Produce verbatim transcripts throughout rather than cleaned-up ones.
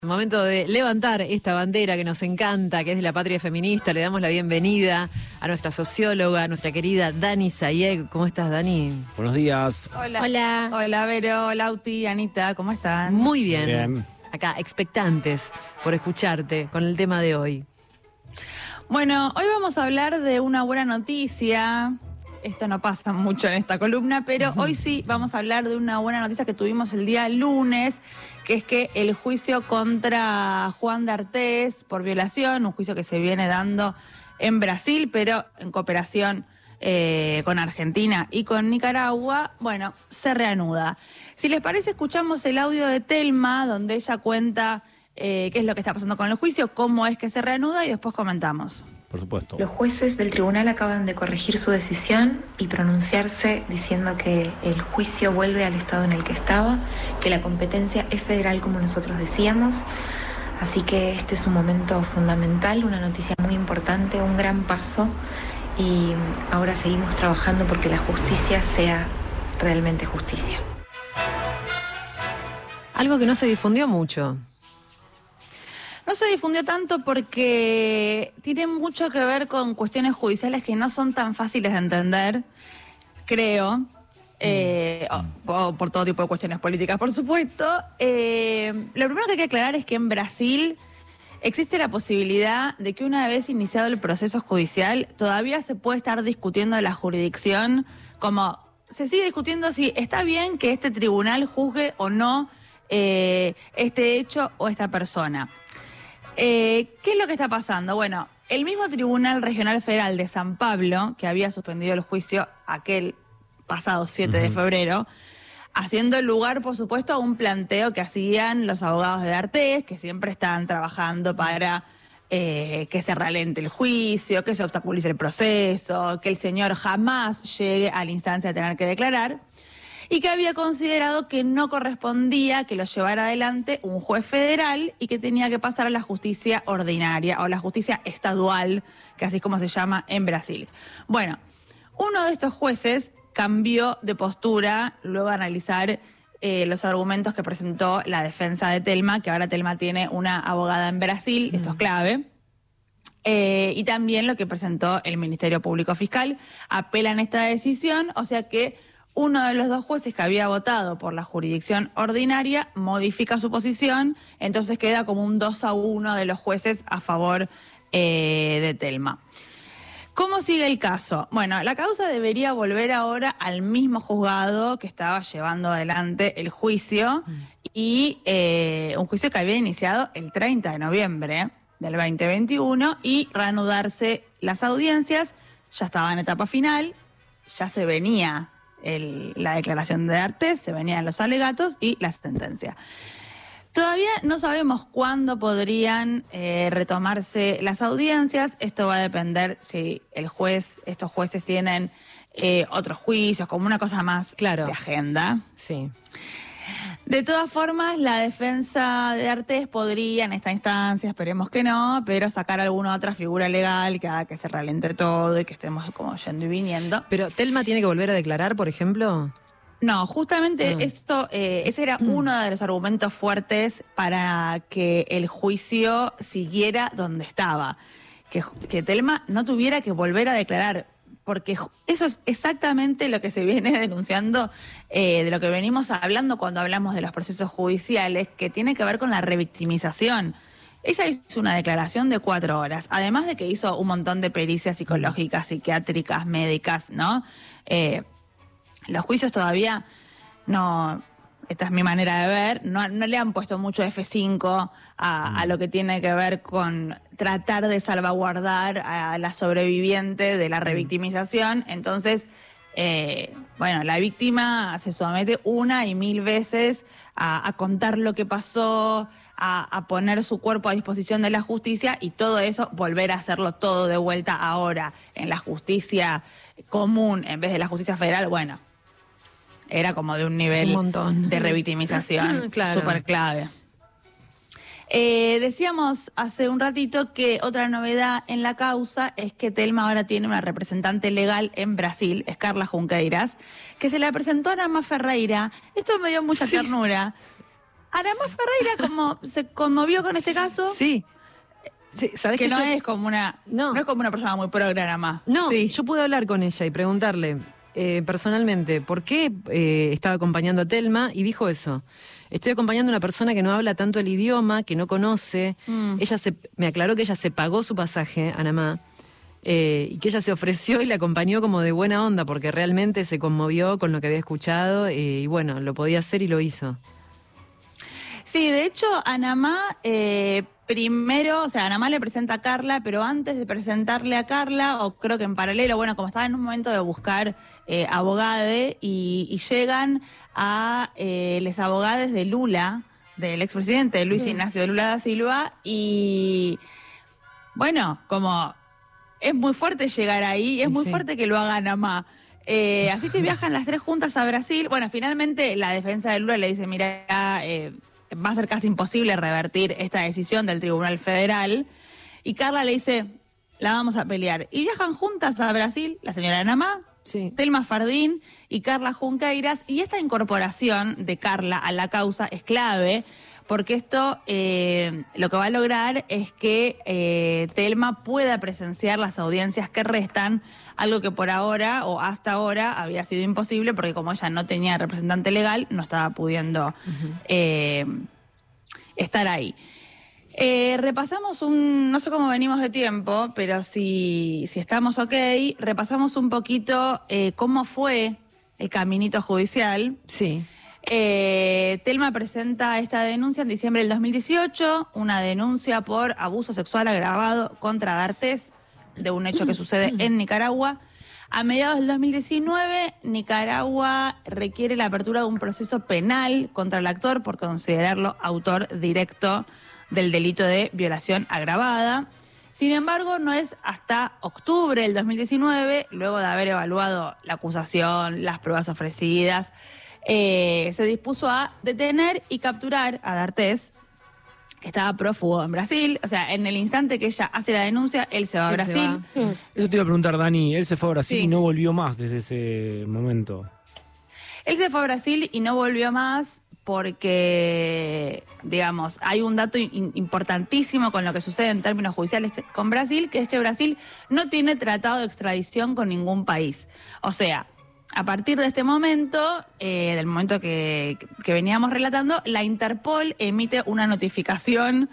Momento de levantar esta bandera que nos encanta, que es de la patria feminista. Le damos la bienvenida a nuestra socióloga, a nuestra querida Dani Sayeg. ¿Cómo estás, Dani? Buenos días. Hola. Hola. Hola, Vero, Lauti, Anita, ¿cómo están? Muy bien. Bien. Acá, expectantes por escucharte con el tema de hoy. Bueno, hoy vamos a hablar de una buena noticia. Esto no pasa mucho en esta columna, pero hoy sí vamos a hablar de una buena noticia que tuvimos el día lunes, que es que el juicio contra Juan D'Artés por violación, un juicio que se viene dando en Brasil, pero en cooperación eh, con Argentina y con Nicaragua, bueno, se reanuda. Si les parece, escuchamos el audio de Telma, donde ella cuenta eh, qué es lo que está pasando con el juicio, cómo es que se reanuda y después comentamos. Por supuesto. Los jueces del tribunal acaban de corregir su decisión y pronunciarse diciendo que el juicio vuelve al estado en el que estaba, que la competencia es federal como nosotros decíamos. Así que este es un momento fundamental, una noticia muy importante, un gran paso, y ahora seguimos trabajando porque la justicia sea realmente justicia. Algo que no se difundió mucho. No se difundió tanto porque tiene mucho que ver con cuestiones judiciales que no son tan fáciles de entender, creo, eh, o, o por todo tipo de cuestiones políticas, por supuesto. Eh, lo primero que hay que aclarar es que en Brasil existe la posibilidad de que una vez iniciado el proceso judicial, todavía se puede estar discutiendo la jurisdicción, como se sigue discutiendo si está bien que este tribunal juzgue o no eh, este hecho o esta persona. Eh, ¿Qué es lo que está pasando? Bueno, el mismo Tribunal Regional Federal de San Pablo, que había suspendido el juicio aquel pasado siete de febrero, haciendo lugar, por supuesto, a un planteo que hacían los abogados de D'Artés, que siempre están trabajando para eh, que se ralente el juicio, que se obstaculice el proceso, que el señor jamás llegue a la instancia de tener que declarar, y que había considerado que no correspondía que lo llevara adelante un juez federal y que tenía que pasar a la justicia ordinaria o la justicia estadual, que así es como se llama en Brasil. Bueno, uno de estos jueces cambió de postura luego de analizar eh, los argumentos que presentó la defensa de Telma, que ahora Telma tiene una abogada en Brasil, mm. esto es clave. Eh, y también lo que presentó el Ministerio Público Fiscal, apelan esta decisión, o sea que uno de los dos jueces que había votado por la jurisdicción ordinaria modifica su posición, entonces queda como un dos a uno de los jueces a favor eh, de Telma. ¿Cómo sigue el caso? Bueno, la causa debería volver ahora al mismo juzgado que estaba llevando adelante el juicio, mm. y eh, un juicio que había iniciado el treinta de noviembre del veinte veintiuno y reanudarse las audiencias. Ya estaba en etapa final, ya se venía El, la declaración de D'Artés, se venían los alegatos y la sentencia. Todavía no sabemos cuándo podrían eh, retomarse las audiencias. Esto va a depender si el juez, estos jueces tienen eh, otros juicios, como una cosa más claro. de agenda. Sí. De todas formas, la defensa de D'Artés podría en esta instancia, esperemos que no, pero sacar alguna otra figura legal que haga que se ralente todo y que estemos como yendo y viniendo. ¿Pero Telma tiene que volver a declarar, por ejemplo? No, justamente ah. esto, eh, ese era uno de los argumentos fuertes para que el juicio siguiera donde estaba, que, que Telma no tuviera que volver a declarar, porque eso es exactamente lo que se viene denunciando, eh, de lo que venimos hablando cuando hablamos de los procesos judiciales, que tiene que ver con la revictimización. Ella hizo una declaración de cuatro horas, además de que hizo un montón de pericias psicológicas, psiquiátricas, médicas, ¿no? Eh, los juicios todavía no, esta es mi manera de ver, no, no le han puesto mucho F cinco a, a lo que tiene que ver con tratar de salvaguardar a la sobreviviente de la revictimización. Entonces, eh, bueno, la víctima se somete una y mil veces a, a contar lo que pasó, a, a poner su cuerpo a disposición de la justicia, y todo eso, volver a hacerlo todo de vuelta ahora en la justicia común en vez de la justicia federal, bueno, era como de un nivel un montón. de revictimización claro. súper clave. Eh, decíamos hace un ratito que otra novedad en la causa es que Telma ahora tiene una representante legal en Brasil, es Carla Junqueiras, que se la presentó a Nama Ferreira. Esto me dio mucha sí. ternura. Anamá Ferreira como se conmovió con este caso. Sí. Sí, ¿sabés que, que no yo... es como una no. no es como una persona muy progre Anamá. No, sí. Yo pude hablar con ella y preguntarle eh, personalmente por qué eh, estaba acompañando a Telma y dijo eso. Estoy acompañando a una persona que no habla tanto el idioma, que no conoce. Mm. Ella se, me aclaró que ella se pagó su pasaje, Anamá, eh, y que ella se ofreció y la acompañó como de buena onda porque realmente se conmovió con lo que había escuchado eh, y bueno, lo podía hacer y lo hizo. Sí, de hecho, Anamá, eh, primero, o sea, Anamá le presenta a Carla, pero antes de presentarle a Carla, o creo que en paralelo, bueno, como estaba en un momento de buscar eh, abogade, y, y llegan a eh, los abogados de Lula, del expresidente Luis Bien. Ignacio de Lula da Silva, y bueno, como es muy fuerte llegar ahí, es muy sí. fuerte que lo haga Anamá. Eh, así que viajan las tres juntas a Brasil. Bueno, finalmente la defensa de Lula le dice, mira, eh, va a ser casi imposible revertir esta decisión del Tribunal Federal. Y Carla le dice, la vamos a pelear. Y viajan juntas a Brasil, la señora Anamá, sí. Telma Fardín y Carla Junqueiras. Y esta incorporación de Carla a la causa es clave, porque esto eh, lo que va a lograr es que eh, Telma pueda presenciar las audiencias que restan, algo que por ahora o hasta ahora había sido imposible porque como ella no tenía representante legal, no estaba pudiendo uh-huh. eh, estar ahí. Eh, repasamos un, no sé cómo venimos de tiempo, pero si, si estamos ok, repasamos un poquito eh, cómo fue el caminito judicial. Sí. Eh, Telma presenta esta denuncia en diciembre del dos mil dieciocho, una denuncia por abuso sexual agravado contra D'Artés, de un hecho que sucede en Nicaragua. A mediados del dos mil diecinueve, Nicaragua requiere la apertura de un proceso penal contra el actor por considerarlo autor directo del delito de violación agravada. Sin embargo, no es hasta octubre del dos mil diecinueve, luego de haber evaluado la acusación, las pruebas ofrecidas, Eh, se dispuso a detener y capturar a D'Artés, que estaba prófugo en Brasil. O sea, en el instante que ella hace la denuncia, él se va a Brasil. Va. Eso te iba a preguntar, Dani. Él se fue a Brasil sí. y no volvió más desde ese momento. Él se fue a Brasil y no volvió más porque, digamos, hay un dato in- importantísimo con lo que sucede en términos judiciales con Brasil, que es que Brasil no tiene tratado de extradición con ningún país. O sea, a partir de este momento, eh, del momento que, que veníamos relatando, la Interpol emite una notificación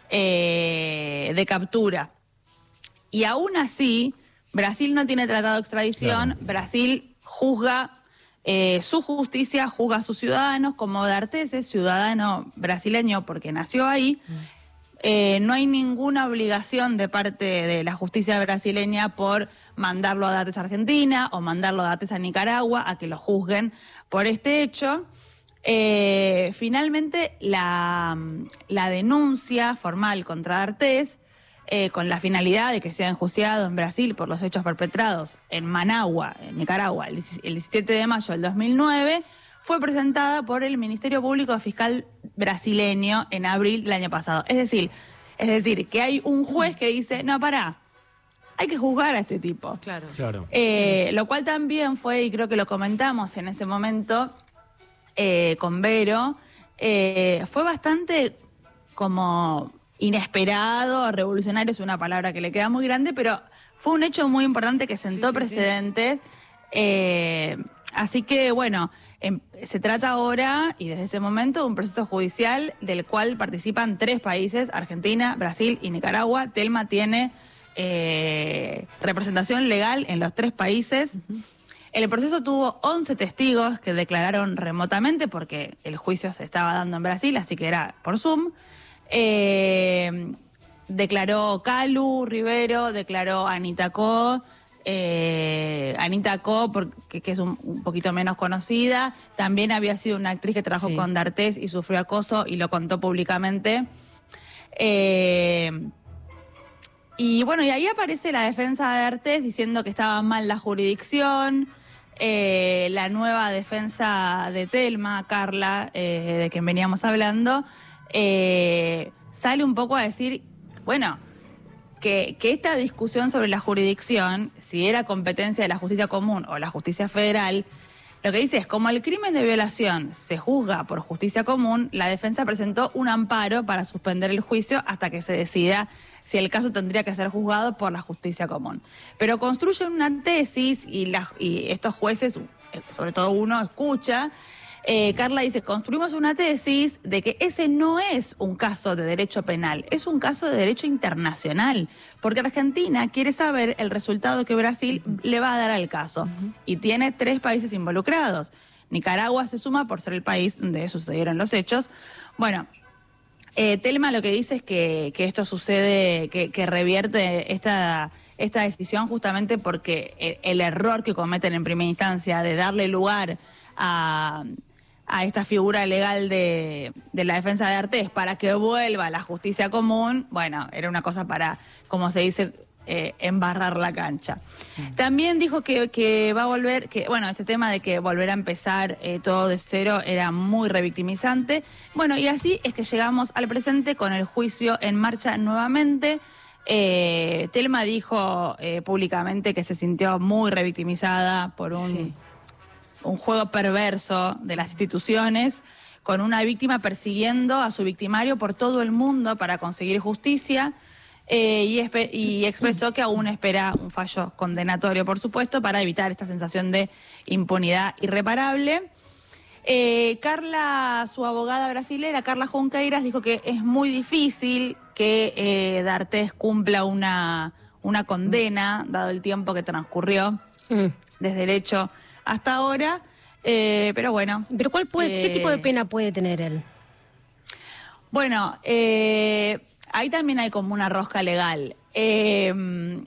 eh, de captura. Y aún así, Brasil no tiene tratado de extradición, claro. Brasil juzga eh, su justicia, juzga a sus ciudadanos, como D'Artés es ciudadano brasileño porque nació ahí. Mm. Eh, no hay ninguna obligación de parte de la justicia brasileña por mandarlo a D'Artés a Argentina o mandarlo a D'Artés a Nicaragua a que lo juzguen por este hecho. Eh, finalmente, la, la denuncia formal contra D'Artés, eh, con la finalidad de que sea enjuiciado en Brasil por los hechos perpetrados en Managua, en Nicaragua, el diecisiete de mayo del dos mil nueve, fue presentada por el Ministerio Público Fiscal brasileño en abril del año pasado. Es decir, es decir, que hay un juez que dice, no, pará, hay que juzgar a este tipo. Claro. claro. Eh, lo cual también fue, y creo que lo comentamos en ese momento eh, con Vero, eh, fue bastante como inesperado, revolucionario es una palabra que le queda muy grande, pero fue un hecho muy importante que sentó sí, sí, precedentes. Sí. Eh, así que, bueno, eh, se trata ahora, y desde ese momento, de un proceso judicial del cual participan tres países, Argentina, Brasil y Nicaragua. Telma tiene eh, representación legal en los tres países. Uh-huh. El proceso tuvo once testigos que declararon remotamente porque el juicio se estaba dando en Brasil, así que era por Zoom. Eh, declaró Calu Rivero, declaró Anita Co, eh, Anita Co, porque, que es un, un poquito menos conocida, también había sido una actriz que trabajó sí. con D'Artés y sufrió acoso y lo contó públicamente. Eh, y bueno, y ahí aparece la defensa de D'Artés diciendo que estaba mal la jurisdicción. Eh, la nueva defensa de Telma, Carla, eh, de quien veníamos hablando, eh, sale un poco a decir, bueno, que, que esta discusión sobre la jurisdicción, si era competencia de la justicia común o la justicia federal, Lo que dice es, como el crimen de violación se juzga por justicia común, la defensa presentó un amparo para suspender el juicio hasta que se decida si el caso tendría que ser juzgado por la justicia común. Pero construyen una tesis y, la, y estos jueces, sobre todo uno, escucha. Eh, Carla dice, construimos una tesis de que ese no es un caso de derecho penal, es un caso de derecho internacional, porque Argentina quiere saber el resultado que Brasil le va a dar al caso, uh-huh. y tiene tres países involucrados. Nicaragua se suma por ser el país donde sucedieron los hechos. Bueno, eh, Telma lo que dice es que, que esto sucede, que, que revierte esta, esta decisión justamente porque el, el error que cometen en primera instancia de darle lugar a... a esta figura legal de, de la defensa de D'Artés para que vuelva a la justicia común, bueno, era una cosa para, como se dice, eh, embarrar la cancha. Mm. También dijo que, que va a volver, que bueno, este tema de que volver a empezar eh, todo de cero era muy revictimizante. Bueno, y así es que llegamos al presente con el juicio en marcha nuevamente. Eh, Telma dijo eh, públicamente que se sintió muy revictimizada por un... Sí. un juego perverso de las instituciones, con una víctima persiguiendo a su victimario por todo el mundo para conseguir justicia, eh, y, y expresó que aún espera un fallo condenatorio, por supuesto, para evitar esta sensación de impunidad irreparable. Eh, Carla, su abogada brasilera, Carla Junqueiras, dijo que es muy difícil que eh, D'Artés cumpla una, una condena, dado el tiempo que transcurrió mm. desde el hecho hasta ahora, eh, pero bueno. ¿Pero cuál puede, eh, qué tipo de pena puede tener él? Bueno, eh, ahí también hay como una rosca legal. Eh,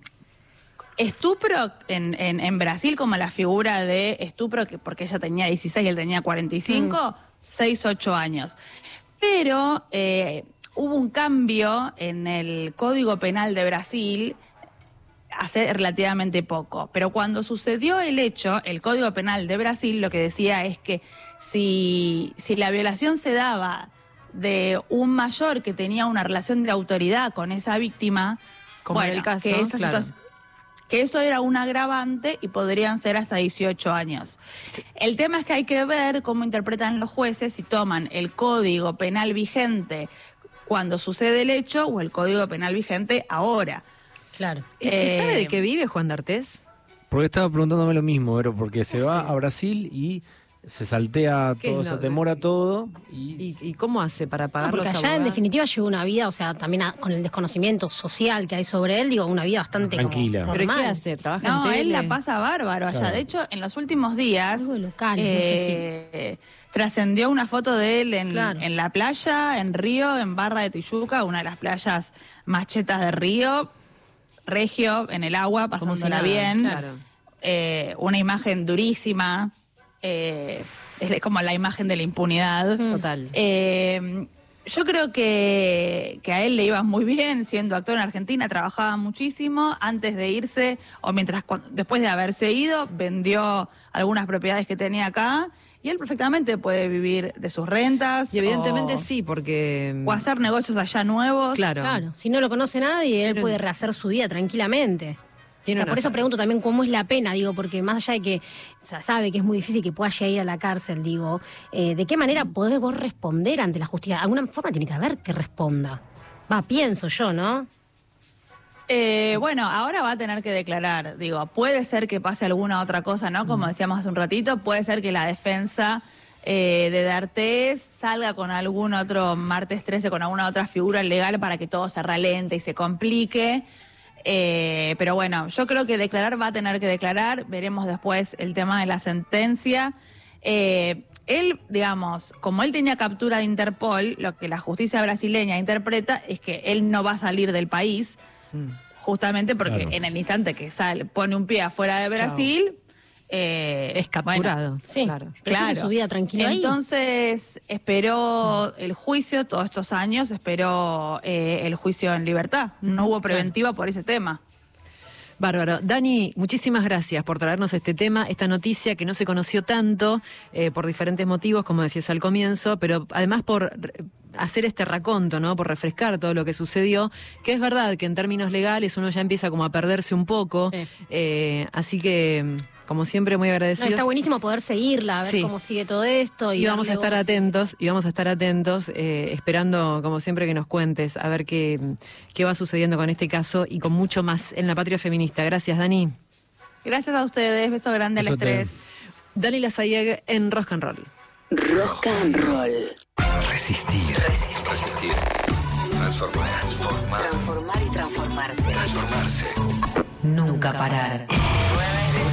estupro en, en, en Brasil, como la figura de estupro, que porque ella tenía dieciséis y él tenía cuarenta y cinco, mm. seis, ocho años. Pero eh, hubo un cambio en el Código Penal de Brasil hace relativamente poco, pero cuando sucedió el hecho, el Código Penal de Brasil lo que decía es que si, si la violación se daba de un mayor que tenía una relación de autoridad con esa víctima, como bueno, en el caso, que, esa claro. que eso era un agravante y podrían ser hasta dieciocho años. Sí. El tema es que hay que ver cómo interpretan los jueces si toman el Código Penal vigente cuando sucede el hecho o el Código Penal vigente ahora. Claro. ¿Se eh, sabe de qué vive Juan D'Artés? Porque estaba preguntándome lo mismo, pero porque se va a Brasil y se saltea todo, se demora todo. Y... ¿Y, y cómo hace para pagar no, los abogados? Porque allá en definitiva lleva una vida, o sea, también a, con el desconocimiento social que hay sobre él, digo, una vida bastante tranquila. Como ¿Pero qué hace? ¿Trabaja no, en tele? él la pasa bárbaro allá. Claro. De hecho, en los últimos días Algo local, eh, no sé si... trascendió una foto de él en, claro. en la playa, en Río, en Barra de Tijuca, una de las playas más chetas de Río, regio, en el agua, pasándola si bien. Claro. Eh, una imagen durísima, eh, es como la imagen de la impunidad. Total. Eh, yo creo que, que a él le iba muy bien siendo actor en Argentina, trabajaba muchísimo. Antes de irse, o mientras después de haberse ido, vendió algunas propiedades que tenía acá. Y él perfectamente puede vivir de sus rentas. Y evidentemente o, sí, porque... O hacer negocios allá nuevos. Claro. Claro, si no lo conoce nadie, él Tiene... puede rehacer su vida tranquilamente. Tiene o sea, por eso pregunto también cómo es la pena, digo, porque más allá de que o sea, sabe que es muy difícil que pueda llegar a ir a la cárcel, digo, eh, ¿de qué manera podés vos responder ante la justicia? De alguna forma tiene que haber que responda. Va, pienso yo, ¿no? Eh, bueno, ahora va a tener que declarar, digo, puede ser que pase alguna otra cosa, ¿no? Como decíamos hace un ratito, puede ser que la defensa eh, de D'Artés salga con algún otro martes trece, con alguna otra figura legal para que todo se ralente y se complique. Eh, pero bueno, yo creo que declarar va a tener que declarar, veremos después el tema de la sentencia. Eh, él, digamos, como él tenía captura de Interpol, lo que la justicia brasileña interpreta es que él no va a salir del país, justamente porque claro. en el instante que sale, pone un pie afuera de Brasil, eh, es capturado. Bueno, sí, claro. claro. Su vida tranquila Entonces ahí. esperó el juicio todos estos años, esperó eh, el juicio en libertad. No hubo preventiva claro. por ese tema. Bárbaro. Dani, muchísimas gracias por traernos este tema, esta noticia que no se conoció tanto eh, por diferentes motivos, como decías al comienzo, pero además por hacer este raconto, ¿no? Por refrescar todo lo que sucedió, que es verdad que en términos legales uno ya empieza como a perderse un poco, sí. eh, así que como siempre, muy agradecidos. No, está buenísimo poder seguirla, a ver sí. cómo sigue todo esto. Y, y vamos a estar voz. atentos, y vamos a estar atentos, eh, esperando, como siempre, que nos cuentes, a ver qué, qué va sucediendo con este caso y con mucho más en La Patria Feminista. Gracias, Dani. Gracias a ustedes, beso grande al estrés. Dani Lasayeg en Rock and Roll. Rock and Roll. Resistir. Resistir. Resistir. Transformar. Transformar. Transformar y transformarse. Transformarse. Nunca parar. nueve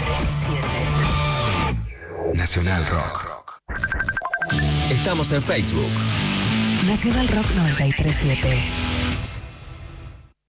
siete. Nacional Rock. Estamos en Facebook. Nacional Rock noventa y tres punto siete.